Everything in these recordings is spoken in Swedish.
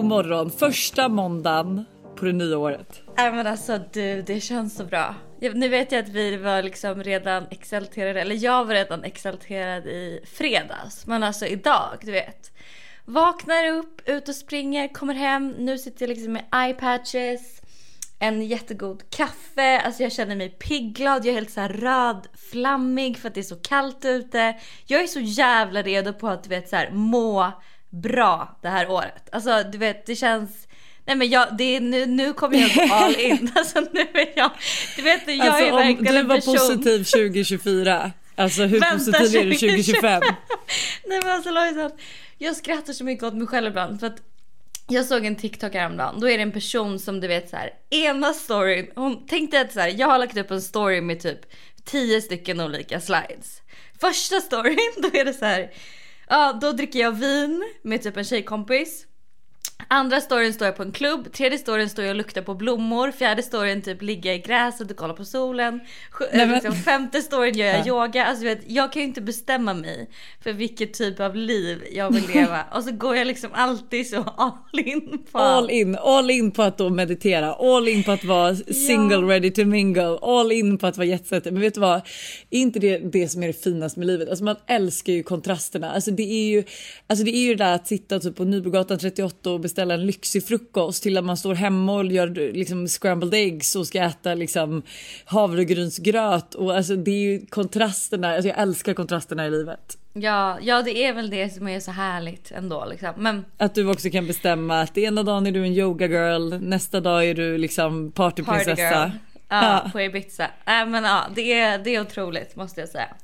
God morgon, första måndagen på det nya året. Nej men alltså du, det känns så bra. Nu vet jag att vi var liksom redan exalterade, eller jag var redan exalterad i fredags. Men alltså idag, du vet. Vaknar upp, ut och springer, kommer hem. Nu sitter jag liksom med eyepatches, en jättegod kaffe. Alltså jag känner mig pigglad, jag är helt så här röd, flammig för att det är så kallt ute. Jag är så jävla redo på att du vet så här må bra det här året. Alltså du vet, det känns... Nej men det är nu kommer jag gå all in. Alltså nu är jag... Du vet, jag alltså, är verkligen en person... Du var positiv 2024. Alltså hur positiv är du 2025? Nej men alltså Lojsan, jag skrattar så mycket åt mig själv ibland. För att jag såg en TikTok häromdagen. Då är det en person som du vet så här, ena storyn, hon tänkte att så här, jag har lagt upp en story med typ 10 stycken olika slides. Första storyn, då är det så här, ja, då dricker jag vin med typ en tjejkompis. Andra storyn står jag på en klubb. Tredje storyn står jag och luktar på blommor. Fjärde storyn typ ligga i gräset och kolla på solen. Femte storyn gör jag yoga. Alltså vet, jag kan ju inte bestämma mig för vilket typ av liv jag vill leva. Och så går jag liksom alltid så all in på all in på att då meditera. All in på att vara single, ready to mingle. All in på att vara jetsetter. Men vet du vad? Är inte det som är det finaste med livet? Alltså man älskar ju kontrasterna. Alltså det är ju det där att sitta typ på Nybrogatan 38 och beställa en lyxig frukost till att man står hemma och gör liksom scrambled eggs och ska äta liksom havregrynsgröt. Och alltså det är ju kontrasterna. Alltså jag älskar kontrasterna i livet. Ja, det är väl det som är så härligt ändå liksom. Men att du också kan bestämma att ena dagen är du en yoga girl, nästa dag är du liksom partyprinsessa. Ja, på Ibiza. Men ja, det är otroligt måste jag säga.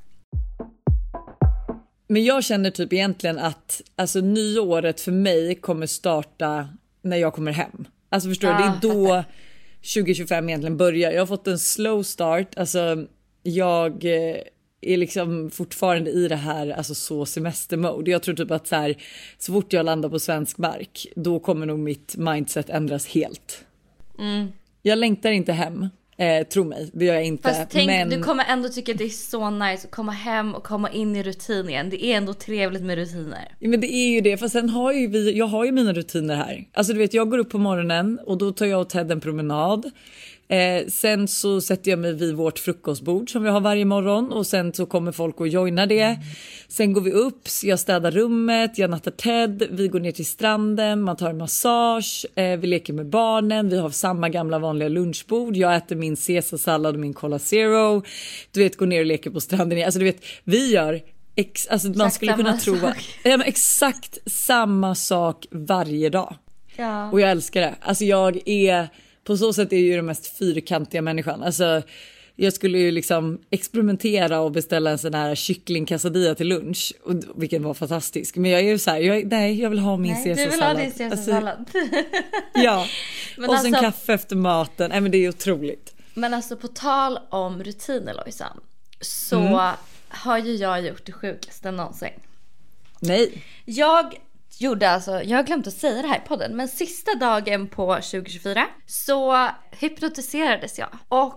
Men jag känner typ egentligen att alltså nyåret för mig kommer starta när jag kommer hem. Alltså förstår du, det är då 2025 egentligen börjar. Jag har fått en slow start. Alltså jag är liksom fortfarande i det här alltså så semestermode. Jag tror typ att så fort jag landar på svensk mark då kommer nog mitt mindset ändras helt. Jag längtar inte hem. Tro mig, det gör jag inte. Fast tänk, du kommer ändå tycka det är så nice att komma hem och komma in i rutin igen. Det är ändå trevligt med rutiner. Ja, men det är ju det, fast sen har ju jag har ju mina rutiner här. Alltså du vet, jag går upp på morgonen och då tar jag och Ted en promenad. Sen så sätter jag mig vid vårt frukostbord som vi har varje morgon och sen så kommer folk och joinar det. Sen går vi upp, jag städar rummet, jag nattar Ted, vi går ner till stranden, man tar en massage, vi leker med barnen, vi har samma gamla vanliga lunchbord, jag äter min caesarsallad och min Cola Zero, du vet, går ner och leker på stranden. Alltså du vet, vi gör alltså man skulle kunna tro exakt samma sak varje dag. Ja. Och jag älskar det. Alltså jag är på så sätt är ju den mest fyrkantiga människan. Alltså jag skulle ju liksom experimentera och beställa en sån här kyckling quesadilla till lunch, och vilken var fantastisk. Men jag är ju så här, jag vill ha min caesarsallad. Du vill ha din caesarsallad. Alltså, ja. Men och alltså, sen kaffe efter maten. Nej men det är otroligt. Men alltså på tal om rutiner, Lojsan, så har ju jag gjort det sjukaste någonsin. Nej. Jag har glömt att säga det här i podden, men sista dagen på 2024 så hypnotiserades jag. Och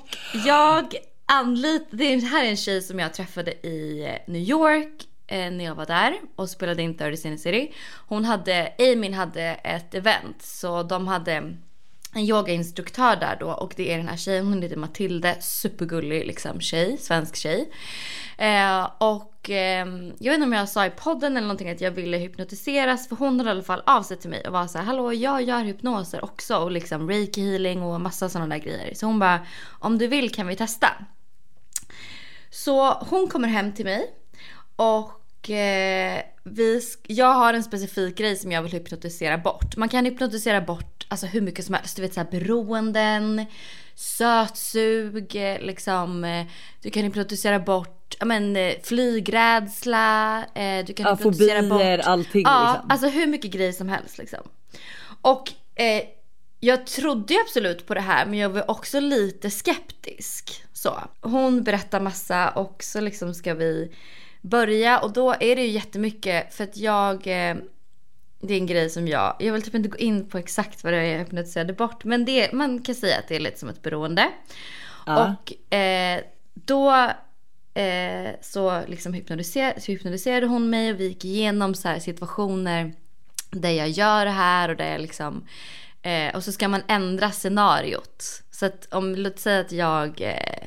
det här är en tjej som jag träffade i New York när jag var där och spelade in 30 Sin City. Amin hade ett event, så de hade en yogainstruktör där då, och det är den här tjejen, hon heter Matilde, supergullig liksom tjej, svensk tjej. Jag vet inte om jag sa i podden eller någonting att jag ville hypnotiseras, för hon hade i alla fall av sig till mig och var så här: hallå, jag gör hypnoser också och liksom reiki healing och massa sådana där grejer. Så hon bara, om du vill kan vi testa. Så hon kommer hem till mig och jag har en specifik grej som jag vill hypnotisera bort. Man kan hypnotisera bort alltså hur mycket som helst, du vet, så här beroenden, sötsug, liksom, du kan hypnotisera bort flygrädsla, du kan hypnotisera fobier, bort allting liksom. Alltså hur mycket grejer som helst liksom. Och jag trodde ju absolut på det här, men jag var också lite skeptisk. Så hon berättar massa och så liksom ska vi börja, och då är det ju jättemycket för att det är en grej som jag vill typ inte gå in på exakt vad det är jag hypnotiserade bort, men man kan säga att det är lite som ett beroende. Ja. Och då så liksom hypnotiserade hon mig och vi gick igenom så här situationer där jag gör det här och där jag liksom och så ska man ändra scenariot. Så att låt säga att jag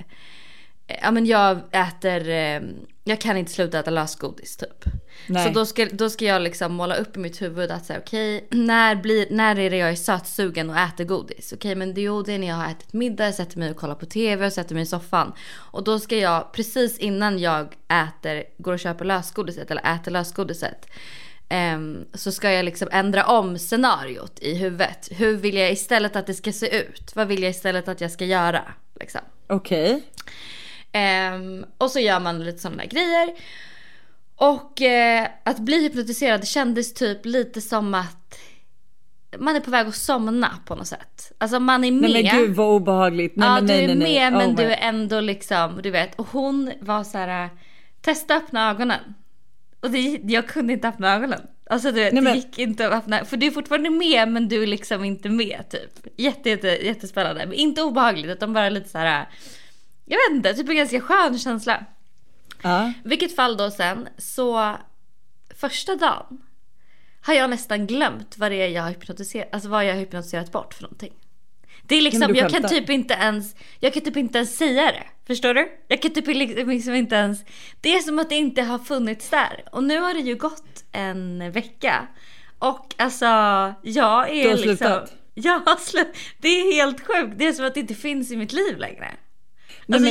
äter jag kan inte sluta äta lösgodis typ. Nej. Så då ska jag liksom måla upp i mitt huvud att säga okej, när är det jag är sötsugen och äter godis? Okej, men det är när jag har ätit middag, jag sätter mig och kollar på tv och sätter mig i soffan. Och då ska jag precis innan jag går och köper lösgodiset eller äter lösgodiset, så ska jag liksom ändra om scenariot i huvudet. Hur vill jag istället att det ska se ut? Vad vill jag istället att jag ska göra? Liksom. Okej. Och så gör man lite sådana grejer. Och att bli hypnotiserad kändes typ lite som att man är på väg att somna på något sätt. Alltså man är med. Nej men gud vad obehagligt. Nej, ja, men, du är nej. med men du är ändå liksom, du vet. Och hon var så här: testa öppna ögonen. Och jag kunde inte öppna ögonen. Alltså du vet, det gick inte att öppna. För du är fortfarande med men du är liksom inte med typ. Jättespännande. Men inte obehagligt utan bara lite så här. Jag vet inte, typ en ganska skön känsla. Vilket fall då sen, så första dagen har jag nästan glömt vad det är jag har hypnotiserat, alltså vad jag har hypnotiserat bort för någonting. Det är liksom, jag kan typ inte ens säga det. Förstår du? Jag kan typ liksom inte ens. Det är som att det inte har funnits där. Och nu har det ju gått en vecka. Och alltså, jag är liksom slutat. Det är helt sjukt. Det är som att det inte finns i mitt liv längre. Alltså,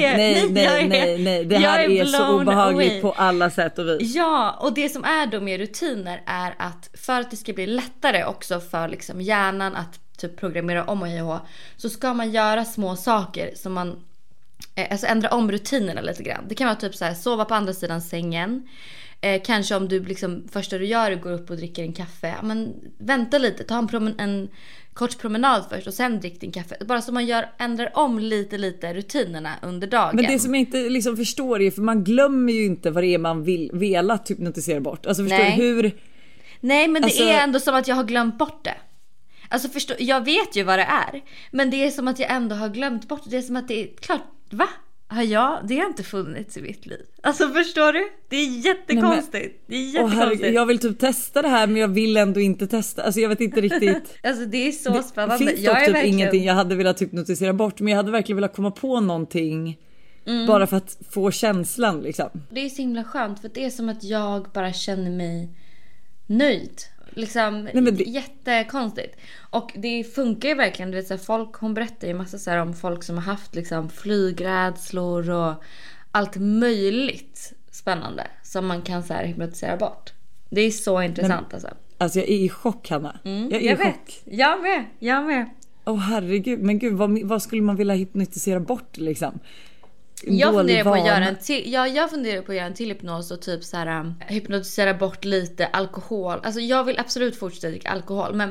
nej. Det här är så obehagligt på alla sätt och vis. Ja, och det som är då med rutiner är att för att det ska bli lättare också för liksom hjärnan att typ programmera om och så ska man göra små saker som man alltså ändra om rutinerna lite grann. Det kan vara typ så här, sova på andra sidan sängen. Kanske om du liksom första du gör är går upp och dricker en kaffe. Men vänta lite, ta en kort promenad först och sen drick din kaffe. Bara så man ändrar om lite rutinerna under dagen. Men det som jag inte liksom förstår är, för man glömmer ju inte vad det är man vill hypnotisera bort. Alltså förstår du hur? Nej, men det är ändå som att jag har glömt bort det. Alltså förstår, jag vet ju vad det är, men det är som att jag ändå har glömt bort det. Det är som att det är klart, va? Det har inte funnits i mitt liv. Alltså förstår du? Det är jättekonstigt. Det är jättekonstigt. Jag vill typ testa det här, men jag vill ändå inte testa. Alltså jag vet inte riktigt. Alltså det är så spännande. Det finns dock typ ingenting jag hade velat hypnotisera bort, men jag hade verkligen velat komma på någonting. Bara för att få känslan liksom. Det är så himla skönt, för det är som att jag bara känner mig nöjd. Liksom jättekonstigt. Och det funkar ju verkligen, du vet så här, folk, hon berättar ju massa så här om folk som har haft liksom flygrädslor och allt möjligt spännande som man kan så här hypnotisera bort. Det är så intressant. Alltså jag är i chock, Hanna. Jag är i chock. Jag med. Herregud, men gud, vad skulle man vilja hypnotisera bort liksom? Jag funderar på att göra en till hypnos och typ så här hypnotisera bort lite alkohol. Alltså jag vill absolut fortsätta dricka alkohol, men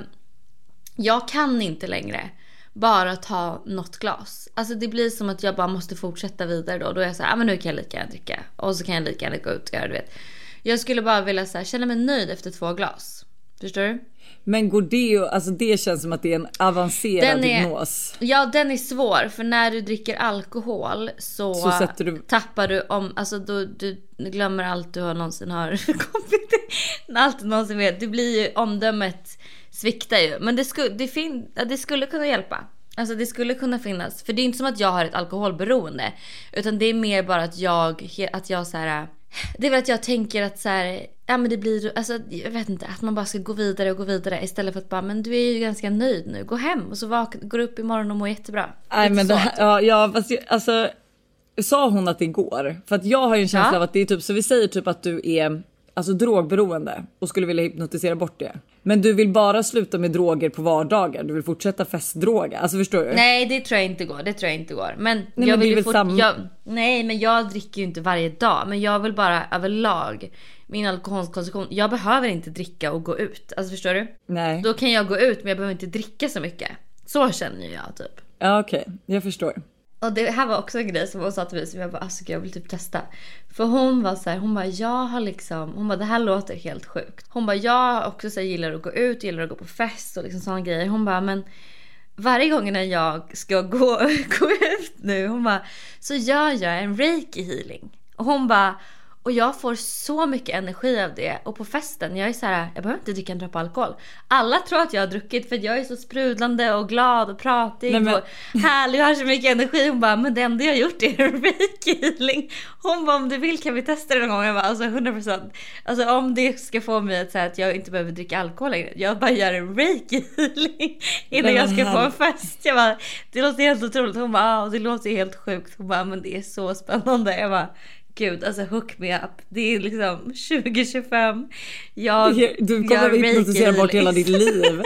jag kan inte längre bara ta något glas. Alltså det blir som att jag bara måste fortsätta vidare då. Då är jag så här, men nu kan jag lika gärna dricka. Och så kan jag lika gärna gå ut och göra, du vet. Jag skulle bara vilja så här, känna mig nöjd efter 2 glas. Förstår du? Men går det, alltså det känns som att det är en avancerad hypnos. Ja, den är svår, för när du dricker alkohol så tappar du om, alltså du glömmer allt du har någonsin har kommit, allt du någonsin vet. Det blir ju, omdömet sviktar ju, men det skulle kunna hjälpa. Alltså det skulle kunna finnas, för det är inte som att jag har ett alkoholberoende, utan det är mer bara att jag så här. Det är väl att jag tänker att så här, ja men det blir, alltså jag vet inte, att man bara ska gå vidare istället för att bara, men du är ju ganska nöjd nu, gå hem och så går upp imorgon och mår jättebra. Nej men det här, fast alltså sa hon att det går? För att jag har ju en känsla av att det är typ, så vi säger typ att du är alltså drogberoende och skulle vilja hypnotisera bort det. Men du vill bara sluta med droger på vardagar. Du vill fortsätta festdroga. Alltså förstår du? Nej, det tror jag inte går. Men jag vill nej, men jag dricker ju inte varje dag. Men jag vill bara överlag min alkoholkonsumtion. Jag behöver inte dricka och gå ut. Alltså förstår du? Nej. Då kan jag gå ut, men jag behöver inte dricka så mycket. Så känner jag typ. Ja, okej. Jag förstår. Och det här var också en grej som hon sa till mig, som jag bara, alltså jag vill typ testa. För hon var så här, hon bara, det här låter helt sjukt. Hon bara, jag också så här, gillar att gå ut, gillar att gå på fest och liksom sådana grejer. Hon bara, men varje gång när jag ska gå ut nu, hon bara, så gör jag en reiki healing. Och hon bara, Och jag får så mycket energi av det. Och på festen, jag är så här, jag behöver inte dricka en droppe alkohol. Alla tror att jag har druckit för jag är så sprudlande och glad och pratig och härlig och har så mycket energi. Hon bara, men det enda jag har gjort är en reiki healing. Hon bara, om du vill kan vi testa det någon gång. Jag bara, alltså 100%. Alltså om det ska få mig att säga att jag inte behöver dricka alkohol längre. Jag bara gör en reiki healing innan jag ska få en fest. Jag bara, det låter helt otroligt. Hon bara, det låter helt sjukt. Hon bara, men det är så spännande. Jag bara, gud, alltså hook me up. Det är liksom 2025. Du kommer att hypnotisera bort hela ditt liv.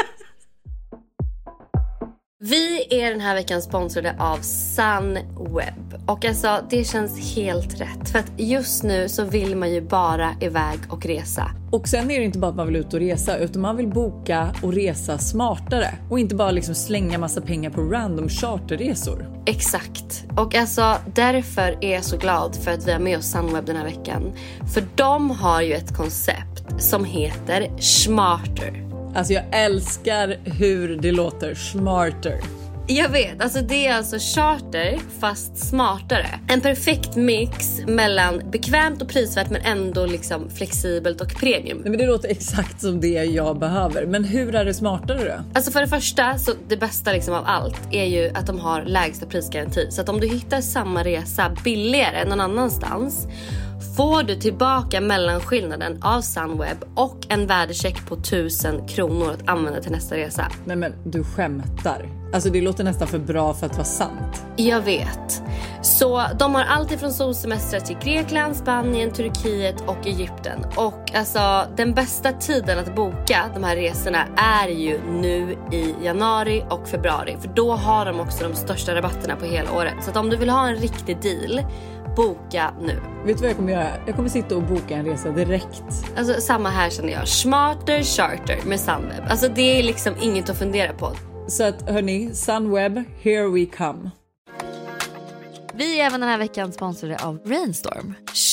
Vi är den här veckan sponsrade av Sunweb. Och alltså, det känns helt rätt. För att just nu så vill man ju bara iväg och resa. Och sen är det inte bara att man vill ut och resa, utan man vill boka och resa smartare. Och inte bara liksom slänga massa pengar på random charterresor. Exakt. Och alltså, därför är jag så glad för att vi har med oss Sunweb den här veckan. För de har ju ett koncept som heter Smarter. Alltså jag älskar hur det låter, smarter. Jag vet, alltså det är alltså charter fast smartare. En perfekt mix mellan bekvämt och prisvärt men ändå liksom flexibelt och premium. Nej, men det låter exakt som det jag behöver. Men hur är det smartare då? Alltså för det första, så det bästa liksom av allt är ju att de har lägsta prisgaranti. Så att om du hittar samma resa billigare än någon annanstans får du tillbaka mellanskillnaden av Sunweb och en värdecheck på 1000 kronor att använda till nästa resa. Nej men du skämtar. Alltså det låter nästan för bra för att vara sant. Jag vet. Så de har allt ifrån solsemestrar till Grekland, Spanien, Turkiet och Egypten. Och alltså den bästa tiden att boka de här resorna är ju nu i januari och februari. För då har de också de största rabatterna på hela året. Så att om du vill ha en riktig deal, boka nu. Vet du vad jag kommer göra? Jag kommer sitta och boka en resa direkt. Alltså samma här känner jag. Smarter charter med Sunweb. Alltså det är liksom inget att fundera på. Så att hörni, Sunweb, here we come. Vi är även den här veckan sponsrade av Rainstorm.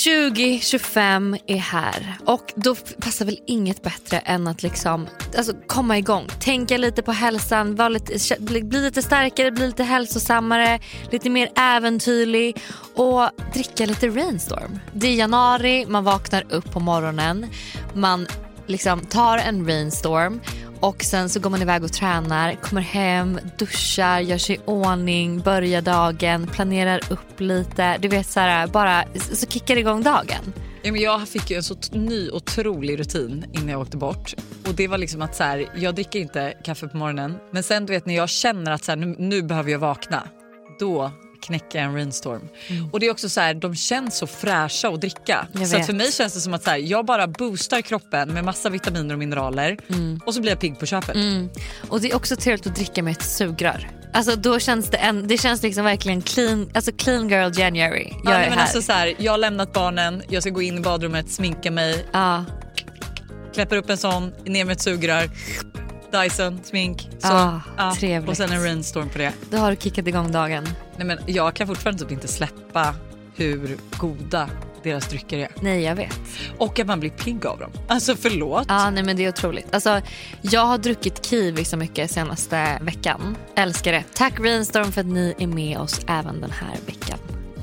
2025 är här. Och då passar väl inget bättre än att liksom, alltså, komma igång. Tänka lite på hälsan, bli lite starkare, bli lite hälsosammare, lite mer äventyrlig och dricka lite Rainstorm. Det är januari, man vaknar upp på morgonen, man liksom tar en Rainstorm. Och sen så går man iväg och tränar, kommer hem, duschar, gör sig i ordning, börjar dagen, planerar upp lite. Du vet så här, bara så kickar igång dagen. Ja, men jag fick ju en så ny otrolig rutin innan jag åkte bort. Och det var liksom att så här, jag dricker inte kaffe på morgonen. Men sen du vet när jag känner att så här, nu behöver jag vakna, då knäcka en Rainstorm. Och det är också så här, de känns så fräscha att dricka. Så att för mig känns det som att så här, jag bara boostar kroppen med massa vitaminer och mineraler. Och så blir jag pigg på köpet. Och det är också trevligt att dricka med ett sugrör. Alltså då känns det känns liksom verkligen clean, alltså clean girl January. Jag är men här. alltså så här, jag har lämnat barnen, jag ska gå in i badrummet, sminka mig. Kläpper upp en sån, ner med ett sugrör. Dyson, smink, så. Trevligt. Och sen en Rainstorm på det. Då har du kickat igång dagen. Nej men jag kan fortfarande typ inte släppa hur goda deras drycker är. Nej, jag vet. Och att man blir pigg av dem. Alltså förlåt. Nej men det är otroligt. Alltså jag har druckit kiwi så mycket senaste veckan. Älskar det. Tack Rainstorm för att ni är med oss även den här veckan.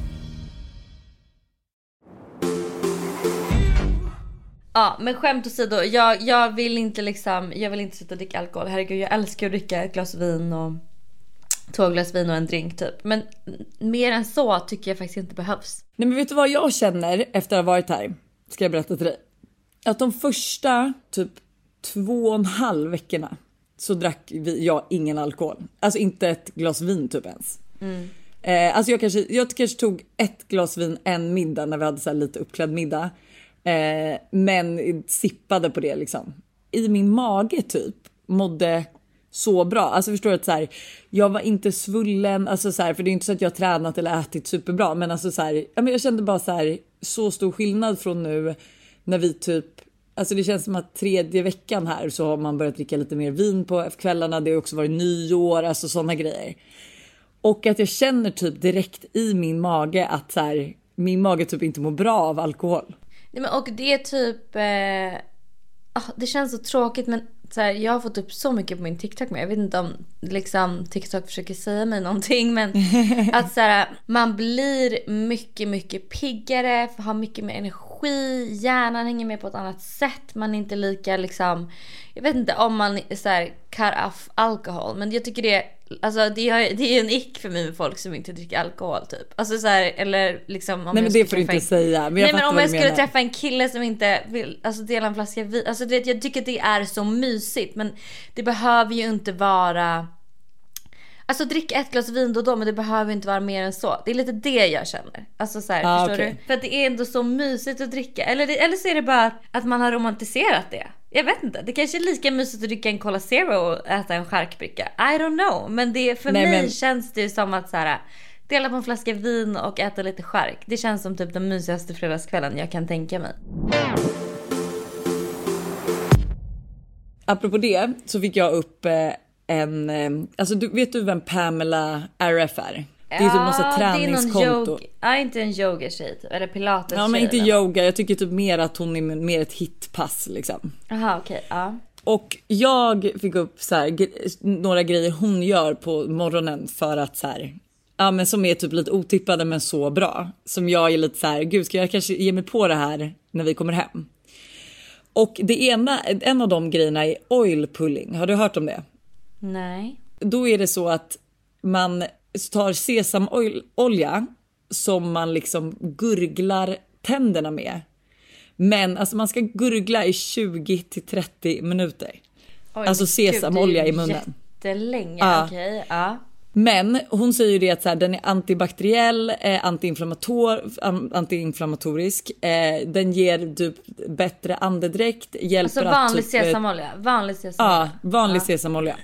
Ja, men skämt åsido, jag vill inte sitta och dricka alkohol. Herregud, jag älskar att dricka ett glas vin och 2 glas vin och en drink typ. Men mer än så tycker jag faktiskt inte behövs. Nej men vet du vad jag känner efter att ha varit här? Ska jag berätta till dig. Att de första typ 2,5 veckorna så drack jag ingen alkohol. Alltså inte ett glas vin typ ens. Alltså jag kanske tog ett glas vin en middag när vi hade så här lite uppklädd middag. Men sippade på det liksom. I min mage typ mådde så bra. Alltså förstår du att så här, jag var inte svullen, alltså så här, för det är inte så att jag har tränat eller ätit superbra, men alltså så här, ja, men jag kände bara så här, så stor skillnad från nu när vi typ, alltså det känns som att 3:e veckan här så har man börjat dricka lite mer vin på kvällarna. Det har också varit nyår, alltså sådana grejer. Och att jag känner typ direkt i min mage att så här, min mage typ inte mår bra av alkohol. Nej, men och det är typ det känns så tråkigt, men så här, jag har fått upp så mycket på min TikTok, men jag vet inte om liksom TikTok försöker säga mig någonting, men att så här, man blir mycket piggare, har mycket mer energi energi, hjärnan hänger med på ett annat sätt. Man är inte lika liksom, jag vet inte om man så här cut off alkohol, men jag tycker det, alltså det är en ick för mig med folk som inte dricker alkohol typ. Alltså så här, eller liksom om nej men det får du inte säga. Men nej men om jag skulle träffa en kille som inte vill alltså dela en flaska vin, alltså du vet, jag tycker att det är så mysigt, men det behöver ju inte vara, alltså dricka ett glas vin då, men det behöver inte vara mer än så. Det är lite det jag känner. Alltså så här, förstår okay. du? För att det är ändå så mysigt att dricka. Eller så är det bara att man har romantiserat det. Jag vet inte. Det kanske är lika mysigt att dricka en Cola Zero och äta en charkbricka. I don't know. Men det, för mig känns det som att så här, dela på en flaska vin och äta lite chark. Det känns som typ den mysigaste fredagskvällen jag kan tänka mig. Apropå det så fick jag upp alltså vet du vem Pamela RF är? Det är typ något träningskonto. Inte en yoga-tjej typ, eller pilates. Ja men inte yoga, jag tycker typ mer att hon är mer ett hitpass liksom. Aha, okej, ja. Och jag fick upp så här, några grejer hon gör på morgonen för att så här, ja men som är typ lite otippade men så bra. Som jag är lite så här, gud ska jag kanske ge mig på det här när vi kommer hem? Och en av de grejerna är oil pulling. Har du hört om det? Nej. Då är det så att man tar sesamolja som man liksom gurglar tänderna med. Men alltså man ska gurgla i 20 till 30 minuter. Oj, alltså sesamolja i munnen. Jättelänge, ja. Okej, ja. Men hon säger ju det att så här, den är antibakteriell, antiinflammatorisk, den ger typ bättre andedräkt, hjälper alltså vanlig att typ, sesamolja, Ja, vanlig sesamolja.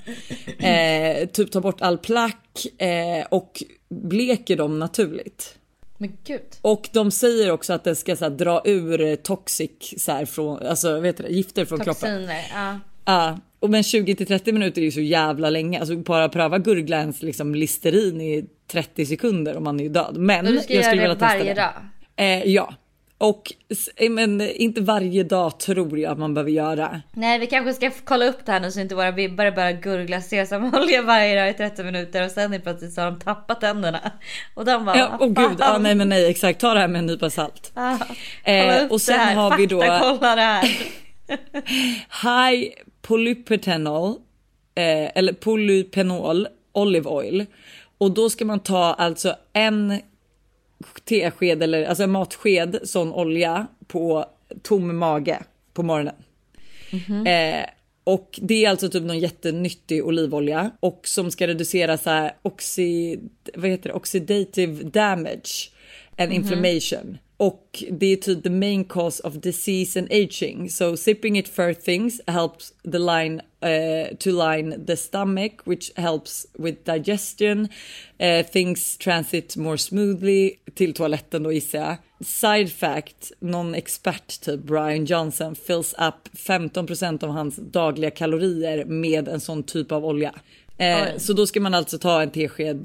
Typ ta bort all plack och bleker dem naturligt. Men gud. Och de säger också att det ska så här, dra ur toxic så här, från, alltså vet du, gifter från kroppen. Ja. Ja, och men 20 till 30 minuter är ju så jävla länge. Alltså bara pröva gurgla ens liksom listerin i 30 sekunder om man är död. Men du ska jag skulle göra vilja testa varje dag. Ja. Och men inte varje dag tror jag att man behöver göra. Nej, vi kanske ska kolla upp det här nu så inte våra vibbare bara gurgla sesamolja varje dag i 30 minuter och sen är plötsligt så har de tappat tänderna. Och de bara, ja, gud, nej exakt, ta det här med en nypa salt. Och sen har vi då kolla det här. High polypenol eller polypenol olive oil, och då ska man ta alltså en tesked eller alltså en matsked sån olja på tom mage på morgonen. Och det är alltså typ någon jättenyttig olivolja och som ska reducera så här oxidative damage and inflammation. Och det är typ the main cause of disease and aging. So sipping it first things helps to line the stomach, which helps with digestion. Things transit more smoothly till toaletten då gissar jag. Side fact, någon expert typ Brian Johnson fills up 15% av hans dagliga kalorier med en sån typ av olja. Så då ska man alltså ta en tesked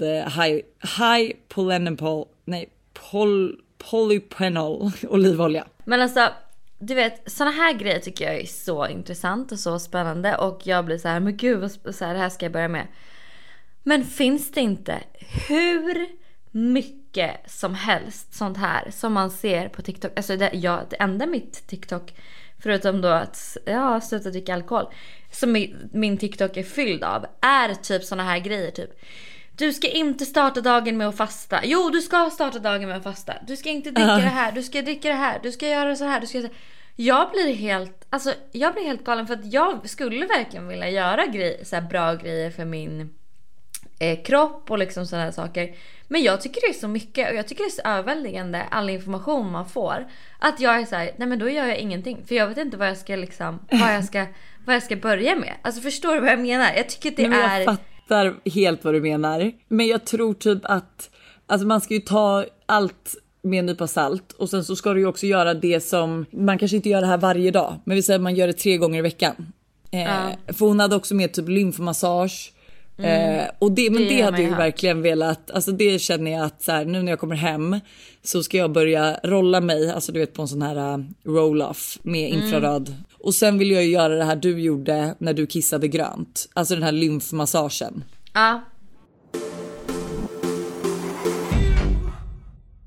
polypenol olivolja. Men alltså, du vet, såna här grejer tycker jag är så intressant och så spännande. Och jag blir så här, men gud, så här, det här ska jag börja med. Men finns det inte hur mycket som helst sånt här som man ser på TikTok? Alltså det enda mitt TikTok, förutom då att jag har slutat dricka alkohol, som min TikTok är fylld av, är typ såna här grejer typ. Du ska inte starta dagen med att fasta. Jo, du ska starta dagen med att fasta. Du ska inte dricka det här. Du ska dricka det här. Du ska göra så här. Jag blir helt galen för att jag skulle verkligen vilja göra så här bra grejer för min kropp och liksom sådana här saker. Men jag tycker det är så mycket och jag tycker det är så överväldigande all information man får att jag är så här, nej men då gör jag ingenting för jag vet inte vad jag ska liksom vad jag ska börja med. Alltså förstår du vad jag menar? Jag tycker att det är... Jag fattar helt vad du menar. Men jag tror typ att alltså man ska ju ta allt med en nypa salt. Och sen så ska du ju också göra det som man kanske inte gör det här varje dag. Men vi säger att man gör det 3 gånger i veckan. För hon hade också med typ lymfmassage. Och det hade jag ju verkligen velat. Alltså det känner jag att så här, nu när jag kommer hem så ska jag börja rolla mig. Alltså du vet på en sån här roll-off med infraröd. Och sen vill jag ju göra det här du gjorde när du kissade grönt. Alltså den här lymfmassagen. Ja.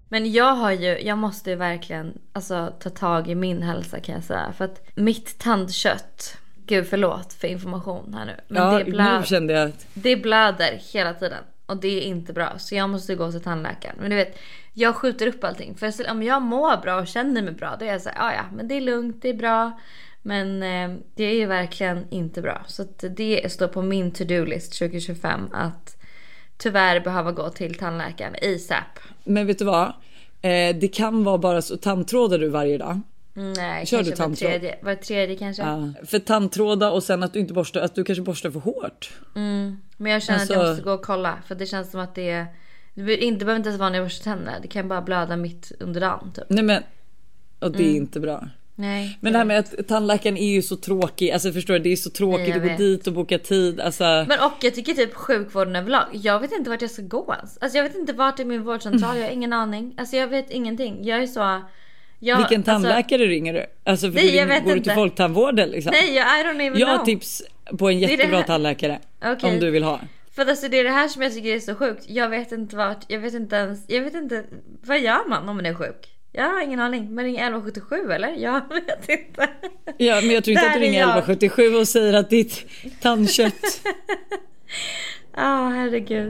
Men jag måste ju verkligen alltså, ta tag i min hälsa kan jag säga. För att mitt tandkött, gud förlåt för information här nu. Men ja, nu kände jag att... det blöder hela tiden. Och det är inte bra. Så jag måste gå till tandläkaren. Men du vet, jag skjuter upp allting. För om jag mår bra och känner mig bra, då är jag så här, ja men det är lugnt, det är bra. Men det är ju verkligen inte bra. Så att det står på min to-do-list 2025 att tyvärr behöva gå till tandläkaren ASAP. Men vet du vad? Det kan vara bara så. Tandtrådar du varje dag? Nej, kör kanske du tandtråd? var tredje kanske. Ja, för tandtråda och sen att du inte borstar, att du kanske borstar för hårt. Men jag känner att jag måste gå och kolla. För det känns som att det behöver inte ens vara när jag borstar tänderna. Det kan bara blöda mitt under dagen typ. Nej men, och det är inte bra. Nej, men det här med att tandläkaren är ju så tråkig. Alltså förstår du, det är så tråkigt att gå dit och boka tid alltså... Men och jag tycker typ sjukvården överlag. Jag vet inte vart jag ska gå ens. Alltså jag vet inte vart är min vårdcentral. Jag har ingen aning. Alltså jag vet ingenting. Jag är så... Vilken tandläkare ringer du? Alltså för nej, går du till folktandvården liksom? Nej, I don't even know. Jag har tips på en jättebra tandläkare. Okay. Om du vill ha. För alltså det är det här som jag tycker är så sjukt. Jag vet inte vad gör man om man är sjuk? Jag har ingen aning. Man ringer 1177 eller? Jag vet inte. Ja, men jag tror inte att du ringer 1177 och säger att ditt tandkött... herregud.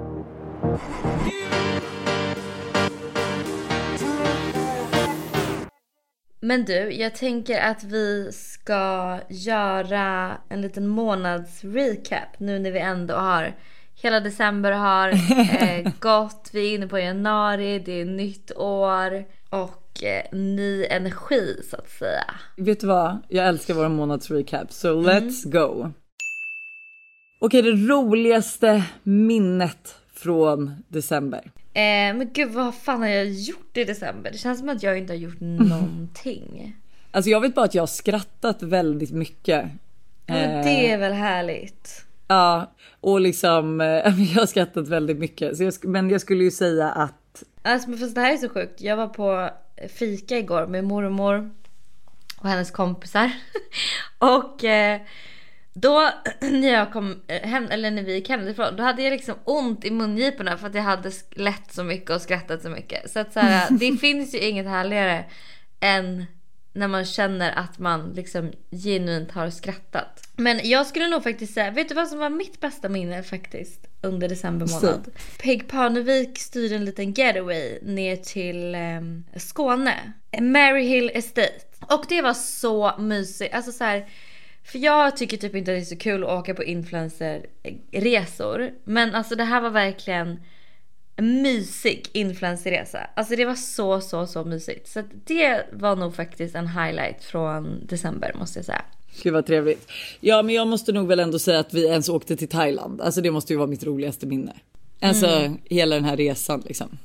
Men du, jag tänker att vi ska göra en liten månadsrecap nu när vi ändå har hela december har gått. Vi är inne på januari, det är nytt år och ny energi så att säga. Vet du vad? Jag älskar våra månadsrecap, so let's go. Okej, det roligaste minnet från december. Men gud, vad fan har jag gjort i december? Det känns som att jag inte har gjort någonting. Alltså jag vet bara att jag har skrattat väldigt mycket. Men det är väl härligt. Ja, och liksom jag har skrattat väldigt mycket. Så men jag skulle ju säga att... Alltså men fast det här är så sjukt. Jag var på fika igår med mormor och hennes kompisar. Och... då när jag kom hem, eller när vi gick hemifrån, då hade jag liksom ont i mungiporna för att jag hade lett så mycket och skrattat så mycket. Så att så här, det finns ju inget härligare än när man känner att man liksom genuint har skrattat. Men jag skulle nog faktiskt säga, vet du vad som var mitt bästa minne faktiskt under december månad? Peg Parnevik styrde en liten getaway ner till Skåne, Maryhill Estate. Och det var så mysigt, alltså så här. För jag tycker typ inte att det är så kul att åka på influencerresor. Men alltså det här var verkligen en mysig influencerresa. Alltså det var så mysigt. Så det var nog faktiskt en highlight från december måste jag säga. Gud vad trevligt. Ja men jag måste nog väl ändå säga att vi ens åkte till Thailand. Alltså det måste ju vara mitt roligaste minne. Alltså hela den här resan liksom.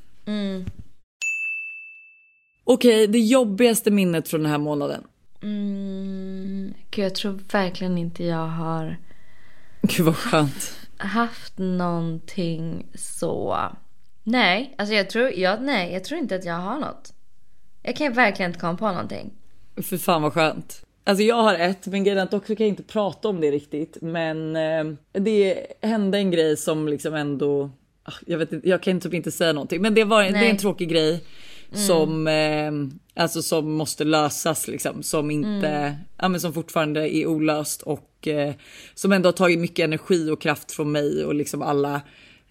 Okej, det jobbigaste minnet från den här månaden. Gud, jag tror verkligen inte jag har Gud vad skönt. haft någonting så. Nej, alltså jag tror inte att jag har något. Jag kan verkligen inte komma på någonting. För fan vad skönt. Alltså jag har ett, men grejen också kan jag inte prata om det riktigt. Men det hände en grej som liksom ändå, jag vet inte, jag kan typ inte säga någonting. Men det är en tråkig grej. Som alltså som måste lösas liksom, som inte men som fortfarande är olöst och som ändå har tagit mycket energi och kraft från mig och liksom alla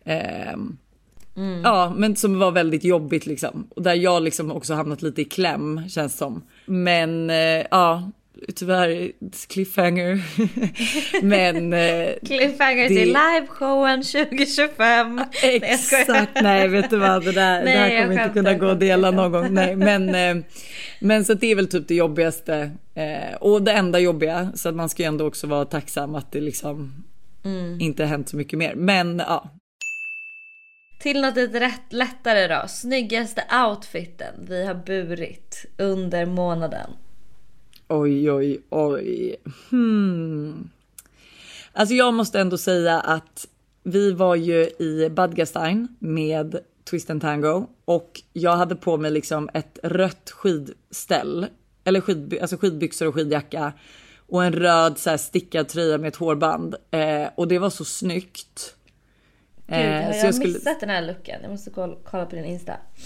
ja men som var väldigt jobbigt liksom, och där jag liksom också hamnat lite i kläm känns som, men ja tyvärr cliffhanger. Men cliffhanger till liveshowen 2025. Exakt, nej vet du vad, det här kommer inte kunna gå att dela någon gång. Nej, men så det är väl typ det jobbigaste och det enda jobbiga, så att man ska ju ändå också vara tacksam att det liksom inte hänt så mycket mer. Men ja. Till något rätt lättare då. Snyggaste outfiten vi har burit under månaden. Oj. Alltså jag måste ändå säga att vi var ju i Bad Gastein med Twist and Tango och jag hade på mig liksom ett rött skidställ eller skidbyxor och skidjacka och en röd så här stickad tröja med ett hårband och det var så snyggt. Gud, jag har missat den här looken. Jag måste kolla på din Insta.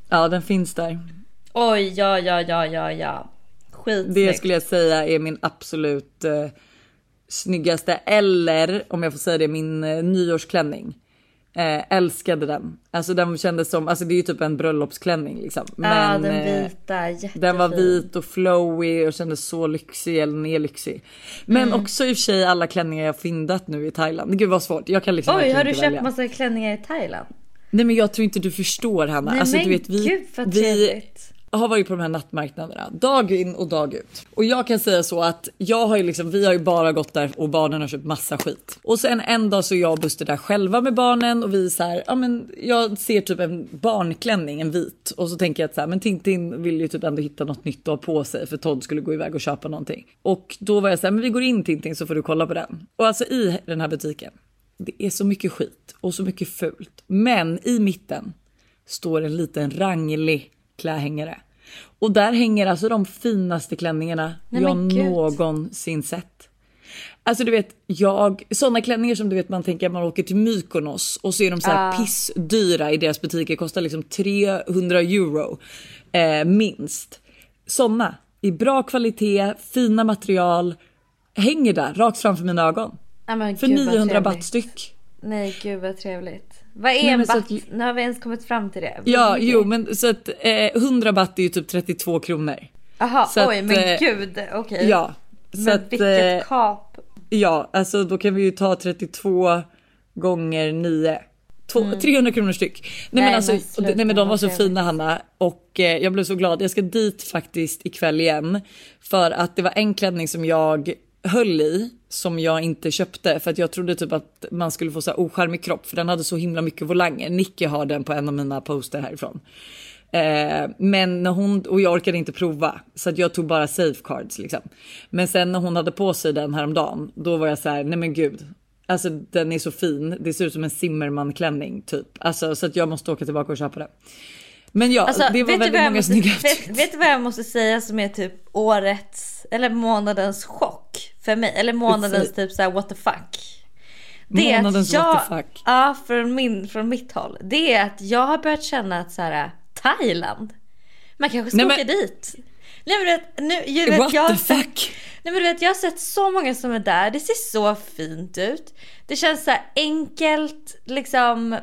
Ja, den finns där. Oj, ja. Skitsnyggt. Det skulle jag säga är min absolut snyggaste. Eller om jag får säga det, min nyårsklänning. Älskade den. Alltså den kändes som, alltså det är ju typ en bröllopsklänning liksom. Men den vita, jättefin. den var vit och flowy och kändes så lyxig, eller ner lyxig. Men också i och för sig alla klänningar jag fyndat nu i Thailand. Gud vad svårt, jag kan liksom. Oj, har du inte köpt välja. massa klänningar i Thailand? Nej men jag tror inte du förstår, Hanna. Nej, alltså men du vet, gud vad trevligt. har varit på de här nattmarknaderna dag in och dag ut. Och jag kan säga så att jag har ju liksom, vi har ju bara gått där och barnen har köpt massa skit. Och sen en dag så jag och Buster där själva med barnen och vi så här, ja men jag ser typ en barnklänning, en vit. Och så tänker jag att så här, men Tintin vill ju typ ändå hitta något nytt att ha på sig för Todd skulle gå iväg och köpa någonting. Och då var jag så här, men vi går in Tintin så får du kolla på den. Och alltså i den här butiken, det är så mycket skit och så mycket fult. Men i mitten står en liten ranglig klädhängare. Och där hänger alltså de finaste klänningarna jag någonsin sett. Alltså du vet, sådana klänningar som du vet man tänker att man åker till Mykonos och så är de så här pissdyra i deras butiker, kostar liksom 300 euro minst. Såna i bra kvalitet, fina material, hänger där rakt framför mina ögon. För 900 baht styck. Nej, gud vad trevligt. Vad är en baht? Nu har vi ens kommit fram till det. Ja, jo, men så att 100 baht är ju typ 32 kronor. Aha, så oj, att, men gud, okej. Ja, men att, vilket kap. Ja, alltså då kan vi ju ta 32 gånger 9. 300 kronor styck. Nej men de var så fina, Hanna. Och jag blev så glad. Jag ska dit faktiskt ikväll igen. För att det var en klänning som jag höll i som jag inte köpte för att jag trodde typ att man skulle få så här ocharmig kropp för den hade så himla mycket volanger. Nicky har den på en av mina poster härifrån. Men när och jag orkade inte prova så att jag tog bara safecards liksom. Men sen när hon hade på sig den häromdagen, då var jag så här, nej men gud. Alltså den är så fin. Det ser ut som en Zimmermann-klänning typ. Alltså så att jag måste åka tillbaka och köpa det. Men ja, alltså, det var väldigt många snygga. Vet du vad jag måste säga som är typ årets eller månadens chock för mig, eller månadens typ så här what the fuck. Det är att what the fuck. Ja, från mitt håll. Det är att jag har börjat känna att så här Thailand. Man kanske ska åka dit. Nej men du vet, jag har sett så många som är där. Det ser så fint ut. Det känns så här enkelt liksom,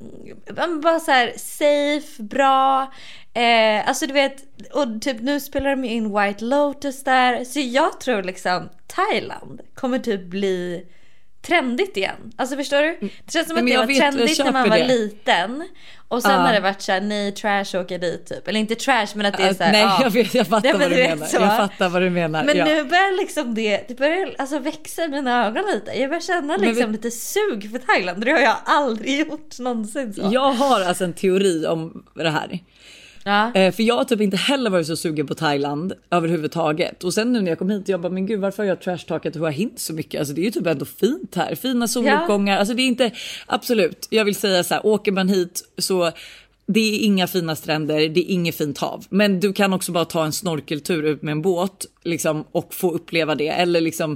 bara så här safe, bra. Alltså du vet, och typ nu spelar de in White Lotus där. Så jag tror liksom Thailand kommer typ bli trendigt igen. Alltså förstår du? Det känns som att det var trendigt när man var liten. Och sen har det varit såhär, nej trash åker dit typ. Eller inte trash men att det är såhär. Nej jag fattar vad du menar. Jag fattar vad du menar. Men nu börjar liksom det börjar alltså växa i mina ögon lite. Jag börjar känna liksom lite sug för Thailand. Det har jag aldrig gjort någonsin så. Jag har alltså en teori om det här. Ja. För jag har typ inte heller varit så sugen på Thailand överhuvudtaget. Och sen nu när jag kom hit jag bara, men gud varför har jag trashtalkat Hua Hin så mycket? Alltså det är ju typ ändå fint här. Fina soluppgångar. Alltså det är inte, absolut. Jag vill säga så här, åker man hit så det är inga fina stränder, det är inget fint hav. Men du kan också bara ta en snorkeltur ut med en båt liksom, och få uppleva det. Eller liksom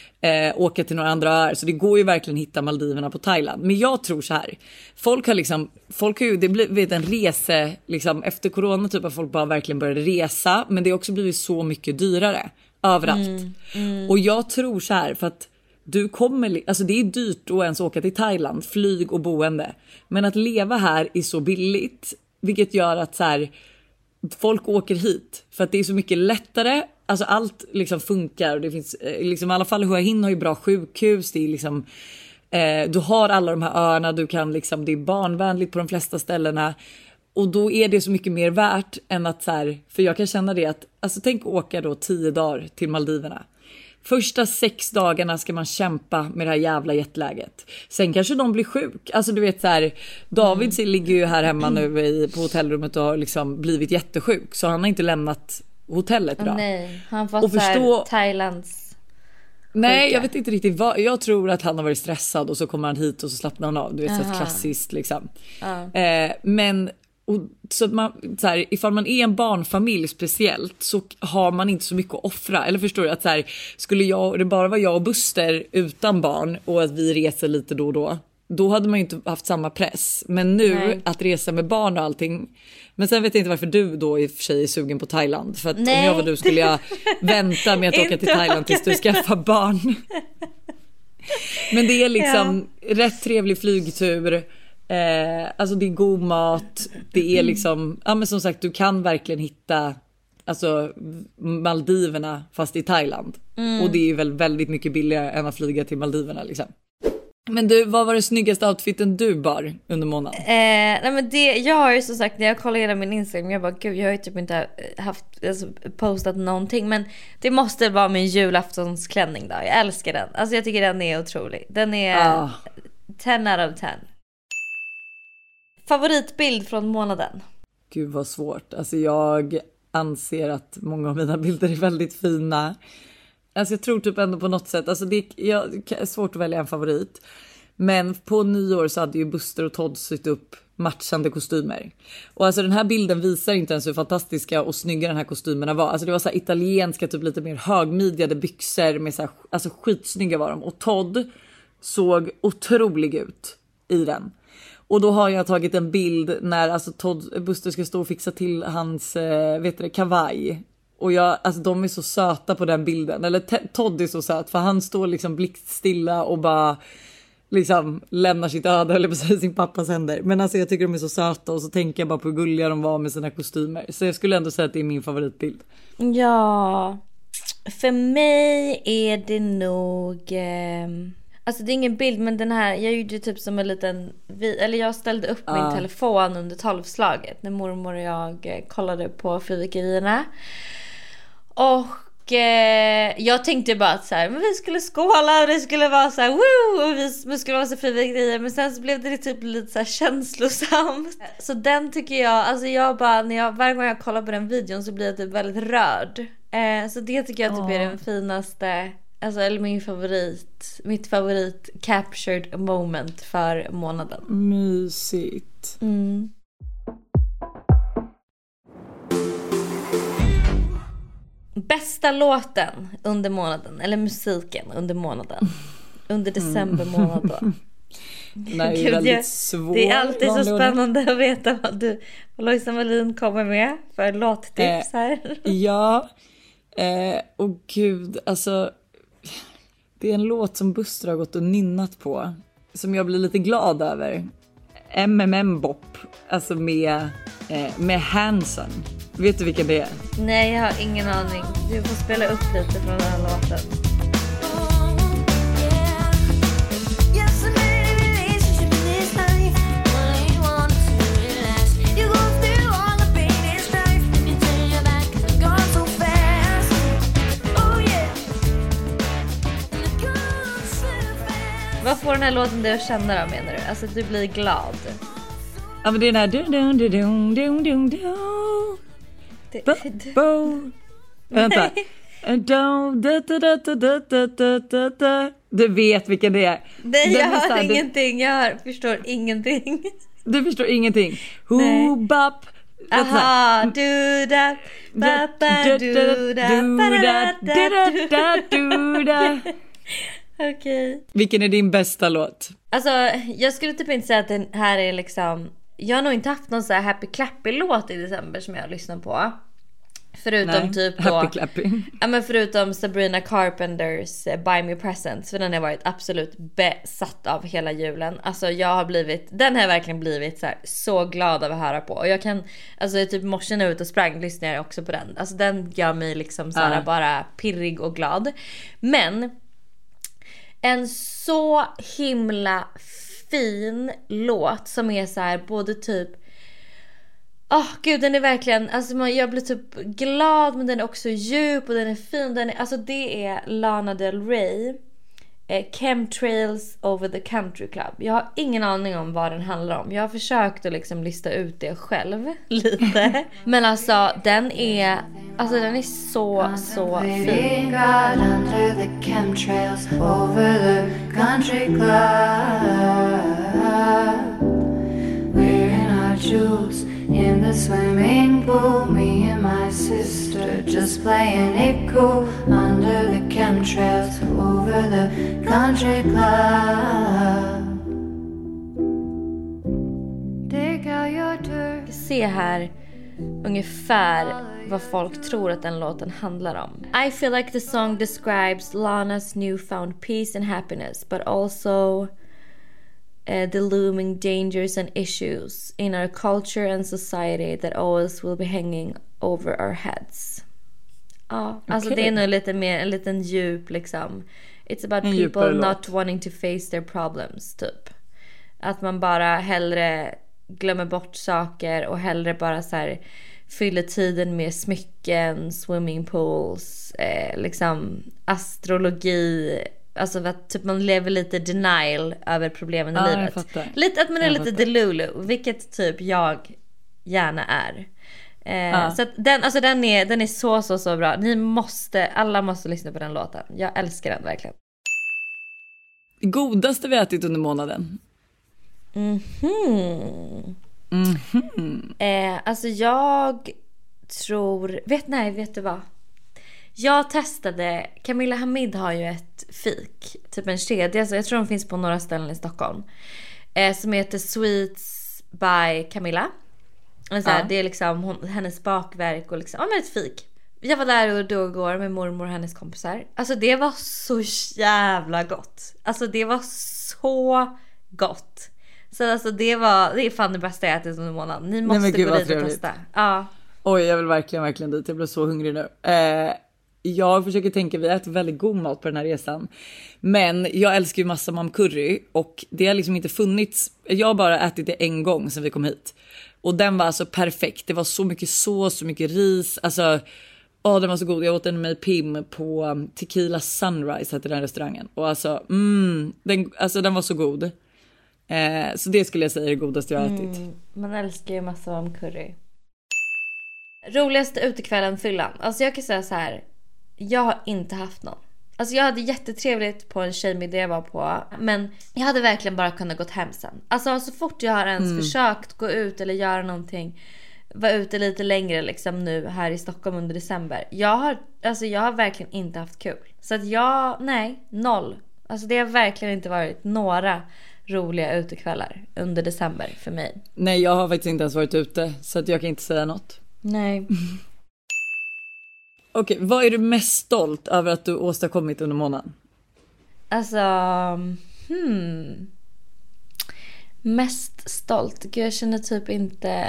åka till några andra öar. Så det går ju verkligen hitta Maldiverna på Thailand. Men jag tror så här. Folk har ju, det blivit en rese liksom, efter corona typ att folk bara verkligen började resa. Men det har också blivit så mycket dyrare överallt. Och jag tror så här, för att du kommer, alltså det är dyrt att ens åka till Thailand, flyg och boende. Men att leva här är så billigt. Vilket gör att så här, folk åker hit för att det är så mycket lättare. Alltså allt liksom funkar och det finns liksom, i alla fall Hua Hin har ju bra sjukhus, det är liksom du har alla de här öarna, du kan liksom, det är barnvänligt på de flesta ställena och då är det så mycket mer värt än att så här, för jag kan känna det att alltså tänk åka då 10 dagar till Maldiverna. Första 6 dagarna ska man kämpa med det här jävla jetläget. Sen kanske de blir sjuk. Alltså du vet så här, David ligger ju här hemma nu på hotellrummet och har liksom blivit jättesjuk. Så han har inte lämnat hotellet idag. Nej, han får så Thailands. Nej, jag vet inte riktigt vad. Jag tror att han har varit stressad och så kommer han hit och så slappnar han av. Du vet så klassiskt liksom. Men och så att man så här, ifall man är en barnfamilj speciellt så har man inte så mycket att offra. Eller förstår du att så här, skulle det bara vara jag och Buster utan barn och att vi reser lite då och då. då hade man ju inte haft samma press. Men nu att resa med barn och allting. Men sen vet jag inte varför du då i och för sig är sugen på Thailand. För att om jag var du skulle jag vänta med att åka till Thailand tills du skaffar barn. Men det är liksom rätt trevlig flygtur. Alltså det är god mat. Det är liksom, ja men som sagt, du kan verkligen hitta alltså Maldiverna fast i Thailand. Och det är ju väl väldigt mycket billigare än att flyga till Maldiverna liksom. Men du, vad var det snyggaste outfiten du bar under månaden? Nej men jag har ju som sagt, när jag kollar hela min Instagram, jag bara gud, jag har ju typ inte haft postat någonting, men det måste vara min julaftonsklänning då. Jag älskar den. Alltså jag tycker den är otrolig. Den är 10 out of 10. Favoritbild från månaden? Gud vad svårt. Alltså jag anser att många av mina bilder är väldigt fina. Alltså jag tror typ ändå på något sätt, alltså det är svårt att välja en favorit. Men på nyår så hade ju Buster och Todd sytt upp matchande kostymer. Och alltså den här bilden visar inte ens hur fantastiska och snygga den här kostymerna var. Alltså det var så här italienska, typ lite mer högmidjade byxor med så här, alltså skitsnygga var de. Och Todd såg otrolig ut i den. Och då har jag tagit en bild när alltså Buster ska stå och fixa till hans kavaj. Och alltså de är så söta på den bilden. Eller Todd är så söt, för han står liksom blickstilla och bara liksom lämnar sitt öde eller på sin pappas händer. Men alltså jag tycker de är så söta, och så tänker jag bara på hur gulliga de var med sina kostymer. Så jag skulle ändå säga att det är min favoritbild. Ja, för mig är det nog alltså det är ingen bild, men den här, jag gjorde typ som en liten eller jag ställde upp min telefon under 12-slaget när mormor och jag kollade på fyrverkerierna. Och jag tänkte bara att så här, men vi skulle skåla och det skulle vara så här woo, och vi skulle vara så fyrverkerier, men sen så blev det typ lite så här känslosamt. Så den tycker jag, alltså jag bara varje gång jag kollar på den videon så blir jag typ väldigt rörd. Så det tycker jag typ är den finaste, alltså, eller mitt favorit captured moment för månaden. Mysigt. Bästa låten under månaden, eller musiken under månaden, under december månad då. Det är väldigt svårt. Det är alltid så spännande att veta vad Lojsan Wallin kommer med för låttips här. Ja, och gud, alltså det är en låt som Buster har gått och nynnat på, som jag blir lite glad över. MMM-bop, alltså med Hanson. Vet du vilken det är? Nej, jag har ingen aning. Du får spela upp lite från den här låten. Vad får den här låten dig att känna då, menar du? Alltså du blir glad. Ja, men det är den här vänta. Du vet vilken det är. Nej, jag hör ingenting. Jag förstår ingenting. Du förstår ingenting. Bap. Aha, du da pappa du da. Okej. Vilken är din bästa låt? Alltså, jag skulle typ inte säga att den här är liksom, jag har nog inte haft någon så här happy clappy låt i december som jag har lyssnat på. Förutom typ då, happy clappy. Ja, men förutom Sabrina Carpenters Buy Me Presents, för den har varit absolut besatt av hela julen. Alltså den har jag verkligen blivit så glad av att höra på. Och jag kan, alltså typ morse ut och sprang lyssnar jag också på den. Alltså den gör mig liksom så här bara pirrig och glad. Men en så himla fin låt som är så här både typ gud, den är verkligen, alltså jag blir typ glad, men den är också djup och den är fin. Alltså det är Lana Del Rey, Chemtrails Over the Country Club. Jag har ingen aning om vad den handlar om. Jag har försökt att liksom lista ut det själv lite. Men alltså den är så fin. Under the chemtrails over the country club. We're in our jewels in the swimming pool, me and my sister just playing it cool under the chemtrails over the country club. se här ungefär vad folk tror att den låten handlar om. I feel like the song describes Lana's newfound peace and happiness, but also the looming dangers and issues in our culture and society that always will be hanging over our heads. Ja, alltså det är nog lite mer en liten djup liksom. It's about people not wanting to face their problems typ. Att man bara hellre glömmer bort saker och hellre bara så här fyller tiden med smycken, swimmingpools, liksom astrologi. Alltså att typ man lever lite denial över problemen i livet. Lite att man är lite delulu, vilket typ jag gärna är. Så att den är så bra. Alla måste lyssna på den låten. Jag älskar den verkligen. Godaste vi ätit under månaden? Alltså jag tror vet du vad? Jag testade, Camilla Hamid har ju ett fik, typ en kedja, så jag tror de finns på några ställen i Stockholm, som heter Sweets by Camilla. Så här, det är liksom hennes bakverk och liksom, men ett fik. Jag var där och då igår med mormor och hennes kompisar. Alltså det var så jävla gott. Alltså det var så gott. Så alltså det är fan det bästa jag ätit under månaden. Ni måste gå dit och testa. Ja. Oj, jag vill verkligen dit. Jag blir så hungrig nu. Jag försöker tänka, vi äter väldigt god mat på den här resan. Men jag älskar ju massa curry och det har liksom inte funnits. Jag har bara ätit det en gång sedan vi kom hit. Och den var alltså perfekt. Det var så mycket sås, så mycket ris. Alltså, den var så god. Jag åt den med Pim på Tequila Sunrise, heter den restaurangen. Och alltså, den var så god. Så det skulle jag säga är det godaste jag har ätit. Man älskar ju massa curry. Roligaste utekvällen fyllan. Alltså jag kan säga så här. Jag har inte haft någon. Alltså jag hade jättetrevligt på en tjejmiddag jag var på. Men jag hade verkligen bara kunnat gått hem sen. Alltså så fort jag har ens försökt gå ut eller göra någonting, vara ute lite längre liksom nu här i Stockholm under december. Jag har verkligen inte haft kul. Så att noll. Alltså det har verkligen inte varit några roliga utekvällar under december för mig. Nej, jag har faktiskt inte ens varit ute, så att jag kan inte säga något. Nej. Okej, vad är du mest stolt över att du åstadkommit under månaden? Alltså, mest stolt? Gud, jag känner typ inte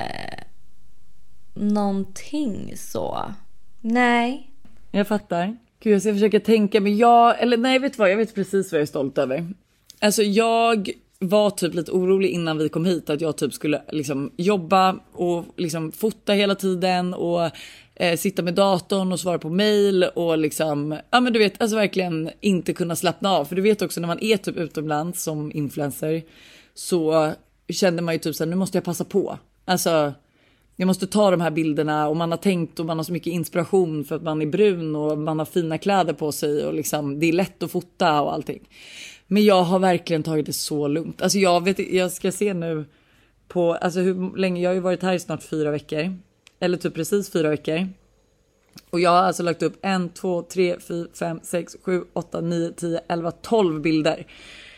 någonting så. Nej. Jag fattar. Gud, jag ska försöka tänka, men vet du vad? Jag vet precis vad jag är stolt över. Alltså jag var typ lite orolig innan vi kom hit att jag typ skulle liksom jobba och liksom fota hela tiden och sitta med datorn och svara på mejl och liksom, ja men du vet, alltså verkligen inte kunna slappna av. För du vet också när man är typ utomlands som influencer så kände man ju typ såhär, nu måste jag passa på. Alltså jag måste ta de här bilderna och man har tänkt och man har så mycket inspiration för att man är brun och man har fina kläder på sig och liksom det är lätt att fota och allting. Men jag har verkligen tagit det så lugnt. Alltså jag ska se nu på, alltså hur länge, jag har ju varit här i snart 4 veckor. Eller typ precis 4 veckor. Och jag har alltså lagt upp 1, 2, 3, 4, 5, 6, 7, 8, 9, 10, 11, 12 bilder.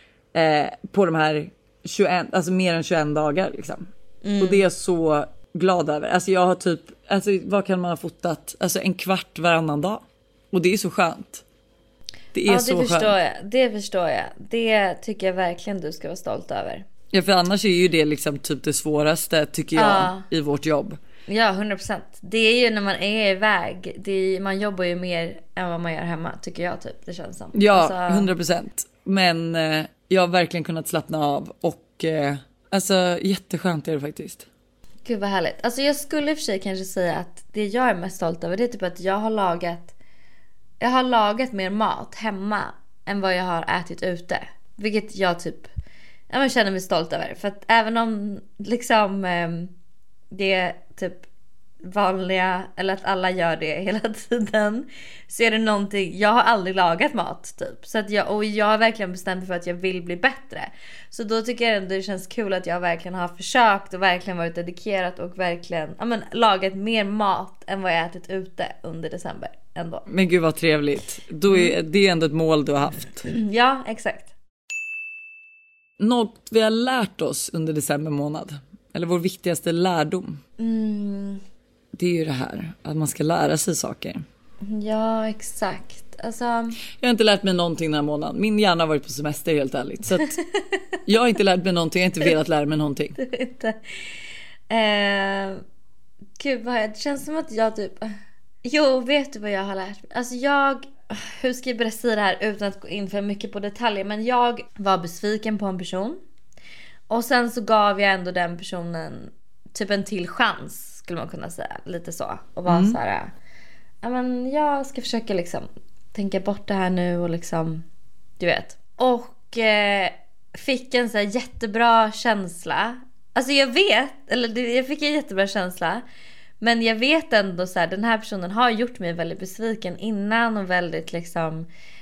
På de här 21, alltså mer än 21 dagar liksom. Och det är jag så glad över. Alltså jag har typ, alltså vad kan man ha fotat? Alltså en kvart varannan dag. Och det är så skönt. Det är så skönt. Det förstår jag. Det tycker jag verkligen du ska vara stolt över. Ja, för annars är ju det liksom typ det svåraste tycker jag i vårt jobb. Ja, 100%. Det är ju när man är iväg. Man jobbar ju mer än vad man gör hemma, tycker jag typ. Det känns som. Ja, alltså... 100%. Men jag har verkligen kunnat slappna av. Och alltså jätteskönt är det faktiskt. Gud vad härligt. Alltså jag skulle i och för sig kanske säga att det jag är mest stolt över, det är typ att jag har lagat mer mat hemma än vad jag har ätit ute. Vilket jag typ känner mig stolt över. För att även om liksom det är typ vanliga, eller att alla gör det hela tiden, så är det någonting, jag har aldrig lagat mat typ. Så att jag har verkligen bestämt för att jag vill bli bättre. Så då tycker jag ändå det känns kul att jag verkligen har försökt och verkligen varit dedikerat och verkligen lagat mer mat än vad jag ätit ute under december ändå. Men gud vad trevligt. Då är det ändå ett mål du har haft. Ja, exakt. Något vi har lärt oss under december månad. eller vår viktigaste lärdom. Det är ju det här, att man ska lära sig saker. Ja, exakt. Alltså... Jag har inte lärt mig någonting den här månaden. Min hjärna har varit på semester, helt ärligt. Så att jag har inte lärt mig någonting, jag har inte velat lära mig någonting. Inte. Gud, det känns som att jag typ... Jo, vet du vad jag har lärt mig? Alltså hur ska jag berätta det här utan att gå in för mycket på detaljer? Men jag var besviken på en person. Och sen så gav jag ändå den personen typ en till chans, skulle man kunna säga. Lite så. Och var så här... Ja, men jag ska försöka liksom tänka bort det här nu och liksom... Du vet. Och fick en så här jättebra känsla. Alltså jag fick en jättebra känsla. Men jag vet ändå så här, den här personen har gjort mig väldigt besviken innan och väldigt liksom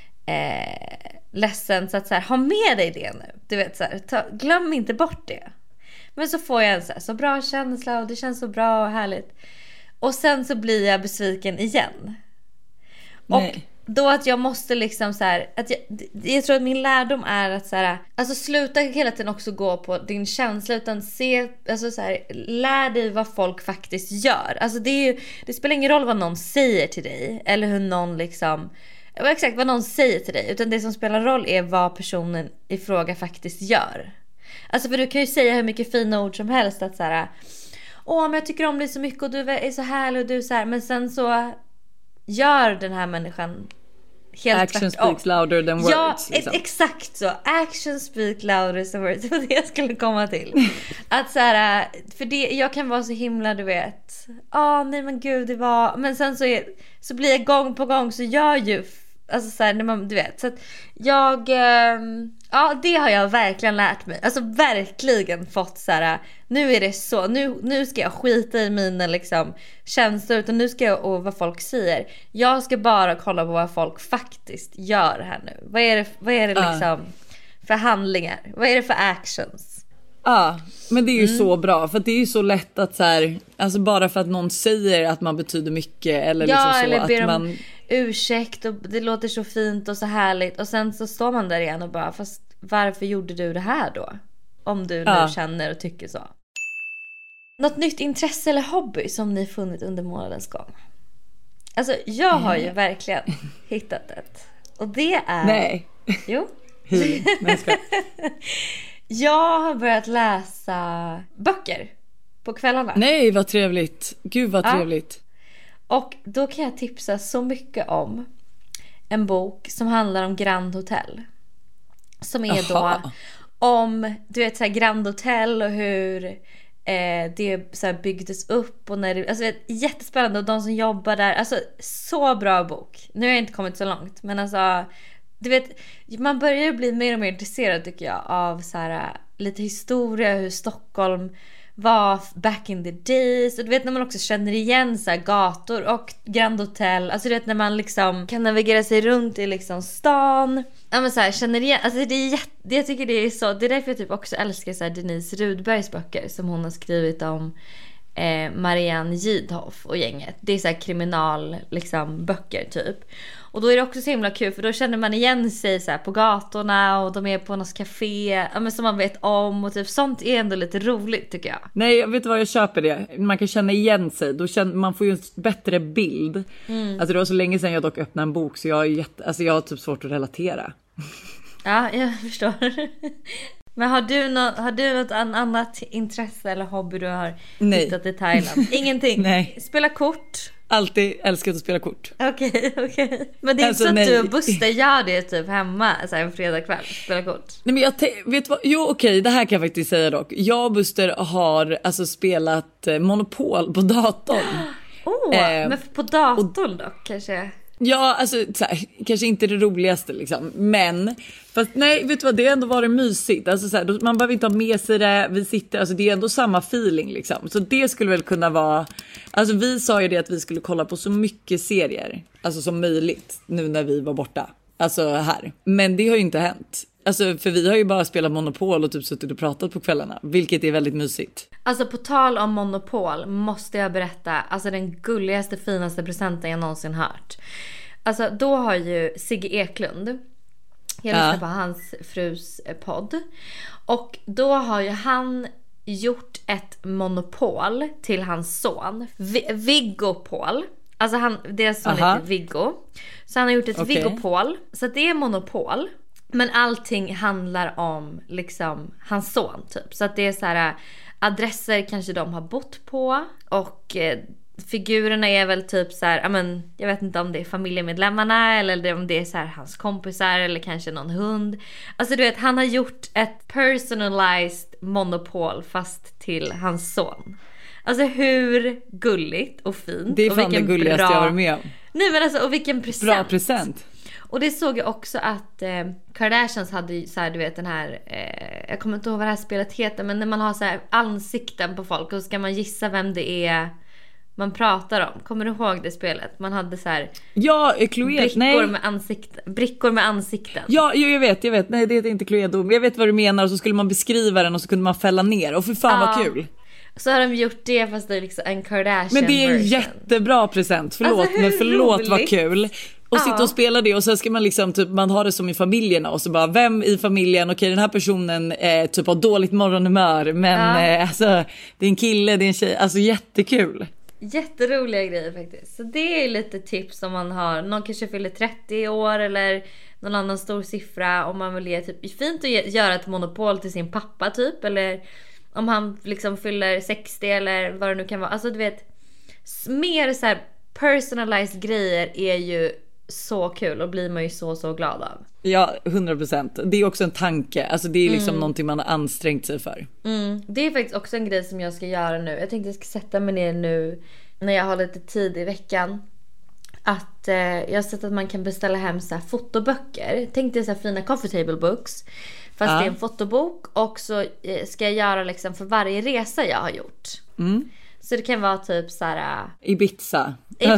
ledsen, så att så här, ha med dig det nu. Du vet så här, glöm inte bort det. Men så får jag en så bra känsla och det känns så bra och härligt. Och sen så blir jag besviken igen. Nej. Och då att jag måste liksom så här, att jag tror att min lärdom är att så här, alltså sluta hela tiden också gå på din känsla, utan se, alltså så här, lär dig vad folk faktiskt gör. Alltså det spelar ingen roll vad någon säger till dig eller hur någon liksom, exakt vad någon säger till dig, utan det som spelar roll är vad personen i fråga faktiskt gör. Alltså för du kan ju säga hur mycket fina ord som helst, att så här, men jag tycker om dig så mycket och du är så härlig och du är så här, men sen så gör den här människan helt action tvärtom. speaks louder than words. Ja, liksom. Exakt så. Action speaks louder than words. Det var det jag skulle komma till. Att så här, för det, jag kan vara så himla, du vet. Nej men gud, det var... Men sen så blir jag gång på gång så gör ju... Alltså så här, när man, du vet. Så att jag... det har jag verkligen lärt mig. Alltså verkligen fått så här... Nu är det så. Nu ska jag skita i mina liksom känslor. Utan nu ska jag, och vad folk säger. Jag ska bara kolla på vad folk faktiskt gör här nu. Vad är det liksom för handlingar? Vad är det för actions? Men det är ju så bra. För det är ju så lätt att så här, alltså bara för att någon säger att man betyder mycket. Eller liksom så eller ber att man... om ursäkt och det låter så fint och så härligt. Och sen så står man där igen och bara, fast varför gjorde du det här då? Om du nu känner och tycker så. Något nytt intresse eller hobby som ni funnit under månadens gång? Alltså jag har ju verkligen hittat ett. Och det är... Nej. Jo. Jag har börjat läsa böcker på kvällarna. Nej, vad trevligt. Gud vad trevligt. Och då kan jag tipsa så mycket om en bok som handlar om Grand Hotel. Som är då om, du vet, så här Grand Hotel och hur det så här byggdes upp och när det, alltså jättespännande, och de som jobbar där, alltså så bra bok. Nu har jag inte kommit så långt, men alltså du vet, man börjar bli mer och mer intresserad tycker jag av så här lite historia, hur Stockholm var back in the days. Och du vet när man också känner igen så här gator och Grand Hotel. Alltså du vet när man liksom kan navigera sig runt i liksom stan. Ja men så här, känner igen. Alltså det är jag tycker det är så. Det är därför jag typ också älskar så här Denise Rudbergs böcker som hon har skrivit om Marianne Gidhoff och gänget. Det är så här kriminal liksom böcker typ. Och då är det också så himla kul, för då känner man igen sig så här på gatorna och de är på något café, ja, men som man vet om, och typ sånt är ändå lite roligt tycker jag. Nej, jag vet vad, jag köper det. Man kan känna igen sig. Man får ju en bättre bild. Alltså det var så länge sedan jag dock öppnade en bok, så jag har typ svårt att relatera. Ja, jag förstår. Men har du något annat intresse eller hobby du har hittat i Thailand? Ingenting? Nej. Spela kort? Alltid älskat att spela kort. Okej. Men det är alltså, inte så att du och Buster gör det typ hemma så här en fredagkväll, spela kort? Nej, men vet vad? Jo, okej, det här kan jag faktiskt säga dock. Jag och Buster har alltså spelat Monopol på datorn. Men på datorn dock kanske? Ja, alltså så här, kanske inte det roligaste liksom, men fast nej, vet du vad, det har ändå varit mysigt. Alltså så här, man behöver inte ha med sig det, vi sitter, alltså det är ändå samma feeling liksom. Så det skulle väl kunna vara, alltså vi sa ju det att vi skulle kolla på så mycket serier, alltså som möjligt nu när vi var borta, alltså här. Men det har ju inte hänt. Alltså för vi har ju bara spelat Monopol och typ suttit och pratat på kvällarna, vilket är väldigt mysigt. Alltså på tal om Monopol måste jag berätta, alltså den gulligaste, finaste presenten jag någonsin hört. Alltså då har ju Sigge Eklund, jag lyssnar på hans frus podd, och då har ju han gjort ett monopol till hans son Viggo Paul. Alltså deras son heter Viggo. Så han har gjort ett Viggo-pol. Så att det är monopol. Men allting handlar om liksom hans son typ. Så att det är så här adresser kanske de har bott på. Och figurerna är väl typ så här, jag vet inte om det är familjemedlemmarna eller om det är så här hans kompisar eller kanske någon hund. Alltså du vet, han har gjort ett personalized monopol fast till hans son. Alltså hur gulligt och fint. Det är fan det gulligaste jag har varit med om. Nej men alltså, och vilken present. Bra present. Och det såg jag också att Kardashians hade så här, du vet den här jag kommer inte ihåg vad det här spelet heter, men när man har så här ansikten på folk och så ska man gissa vem det är man pratar om. Kommer du ihåg det spelet? Man hade så här brickor med ansikten. Ja, jag vet. Nej, det är inte Cluedo. Jag vet vad du menar, och så skulle man beskriva den och så kunde man fälla ner. Och för fan vad kul. Så har de gjort det fast det är liksom en Kardashian. Men det är en version. Jättebra present. Förlåt, alltså, men förlåt vad kul. Och sitta och spela det, och så ska man liksom typ, man har det som i familjerna, och så bara vem i familjen, okej den här personen typ har dåligt morgonhumör, men alltså det är en kille, det är en tjej, alltså jättekul. Jätteroliga grejer faktiskt. Så det är lite tips om man har, någon kanske fyller 30 år eller någon annan stor siffra, om man vill ge typ, fint att göra ett monopol till sin pappa typ, eller om han liksom fyller 60 eller vad det nu kan vara. Alltså du vet, mer så här personalized grejer är ju så kul och blir man ju så glad av. Ja, 100%. Det är också en tanke. Alltså det är liksom någonting man har ansträngt sig för. Det är faktiskt också en grej som jag ska göra nu. Jag tänkte jag ska sätta mig ner nu när jag har lite tid i veckan. Att jag har sett att man kan beställa hem så här fotoböcker. Tänkte så här fina coffee table books. Fast det är en fotobok. Och så ska jag göra liksom för varje resa jag har gjort. Så det kan vara typ så här Ibiza.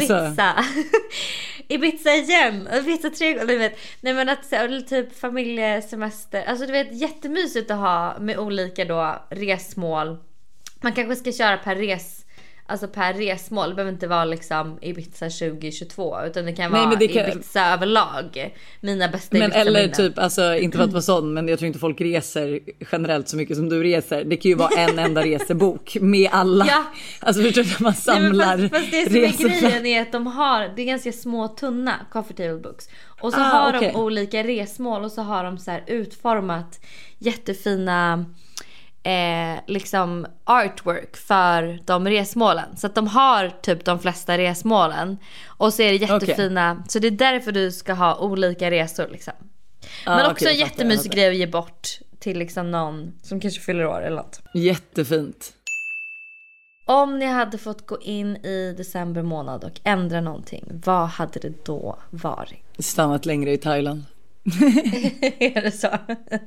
Ibiza igen. Ibiza 3 gånger, du vet. Nej men att så, typ familjesemester. Alltså du vet, jättemysigt att ha med olika då resmål. Man kanske ska köra per resmål. Det behöver inte vara liksom Ibiza 2022, utan det kan vara Ibiza överlag. Mina bästa Ibiza minnen. Eller typ, alltså inte för att vara sån, men jag tror inte folk reser generellt så mycket som du reser. Det kan ju vara en enda resebok med alla. Ja. Alltså förstår du, man samlar fast det som är grejen är att det är ganska små tunna coffee table books. Och så har de olika resmål, och så har de så här utformat jättefina liksom artwork för de resmålen, så att de har typ de flesta resmålen, och så är det jättefina. Så det är därför du ska ha olika resor liksom. Men också en jättemysig grej att ge bort till liksom någon som kanske fyller år eller något. Jättefint. Om ni hade fått gå in i december månad och ändra någonting, vad hade det då varit? Stannat längre i Thailand. Är det så?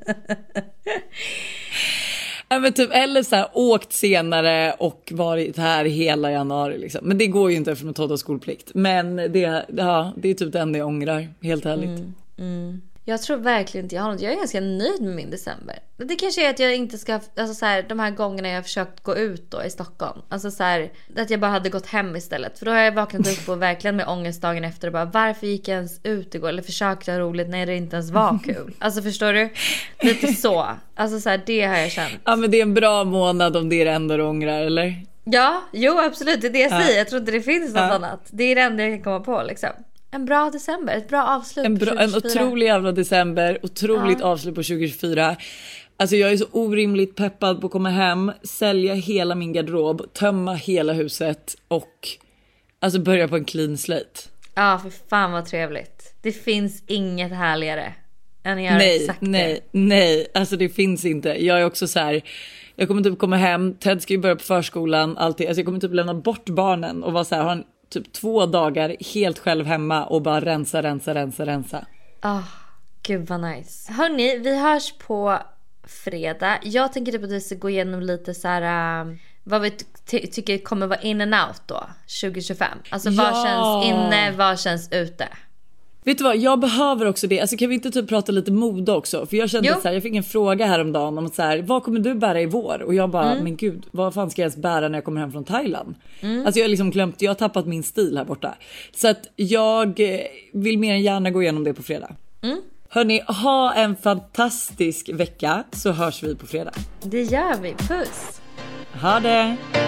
Men typ, eller så här, åkt senare och varit här hela januari liksom. Men det går ju inte för att ta skolplikt. Men det är typ det enda jag ångrar, helt ärligt. Jag tror verkligen inte jag har något. Jag är ganska nöjd med min december. Det kanske är att jag inte ska, alltså så här, de här gångerna jag har försökt gå ut då i Stockholm, alltså så här, att jag bara hade gått hem istället. För då har jag vaknat upp och verkligen med ångest dagen efter och bara, varför gick jag ens ut igår? Eller försökte ha roligt när det inte ens var kul. Alltså förstår du? Lite så. Alltså så här, det har jag känt. Ja, men det är en bra månad om det är det enda du ångrar, eller? Ja, jo absolut, det är det jag säger. Jag tror inte det finns något annat. Det är det enda jag kan komma på liksom. En bra december, ett bra avslut på 2024. En otrolig jävla december, otroligt avslut på 2024. Alltså jag är så orimligt peppad på att komma hem, sälja hela min garderob, tömma hela huset och alltså börja på en clean slate. Ja, för fan vad trevligt. Det finns inget härligare än att göra exakt det. Nej, alltså det finns inte. Jag är också så här, jag kommer typ komma hem, Ted ska ju börja på förskolan, alltid. Alltså jag kommer typ lämna bort barnen och vara så här, ha en typ 2 dagar helt själv hemma och bara rensa. Gud vad nice. Hörni, vi hörs på fredag. Jag tänker typ att vi ska gå igenom lite så här vad vi tycker kommer vara in and out då 2025. Alltså vad känns inne, vad känns ute. Vet du vad, jag behöver också det. Alltså kan vi inte typ prata lite mode också? För jag kände så här, jag fick en fråga häromdagen om så här, vad kommer du bära i vår? Och jag bara, men gud, vad fan ska jag ens bära när jag kommer hem från Thailand? Alltså jag har liksom glömt, jag har tappat min stil här borta. Så att jag vill mer än gärna gå igenom det på fredag. Hörni, ha en fantastisk vecka, så hörs vi på fredag. Det gör vi, puss! Ha det!